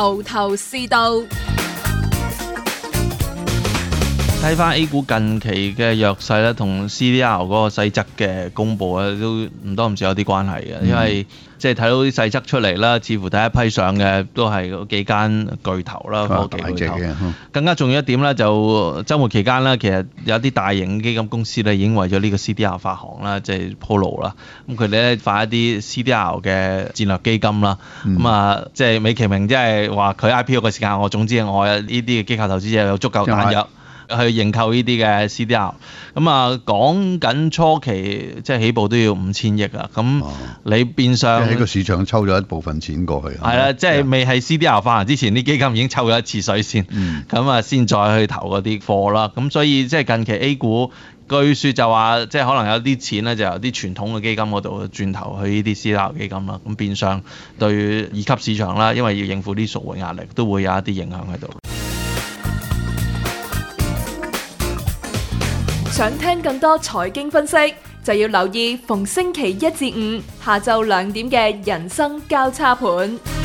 頭頭是道。 睇翻 A 股近期嘅弱勢咧，同 CDR 嗰個細則嘅公佈咧，都唔多唔少有啲關係嘅。因為即係睇到啲細則出嚟啦，似乎第一批上嘅都係嗰幾間巨頭啦，科技巨頭。更加重要一點咧，就週末期間咧，其實有啲大型基金公司咧已經為咗呢個 CDR 發行啦，即係 Polo 啦。咁佢哋咧發一啲 CDR 嘅戰略基金啦。即係美其名，即係話佢 IPO 嘅時間，總之我呢啲嘅機構投資者有足夠彈藥去認購呢啲嘅 CDR。講緊初期即係起步都要5000億啊。咁你變相喺個市場抽咗一部分錢過去。 係啦，即係未係 CDR 發行之前，啲基金已經抽咗一次水先，先再去投嗰啲貨啦。咁所以即係近期 A 股據說就話，即係可能有啲錢咧就由啲傳統嘅基金嗰度轉投去呢啲 CDR 基金啦。咁變相對二級市場啦，因為要應付啲贖回壓力，都會有一啲影響喺度。 想聽更多財經分析，就要留意逢星期1至5下晝2點嘅人生交叉盤。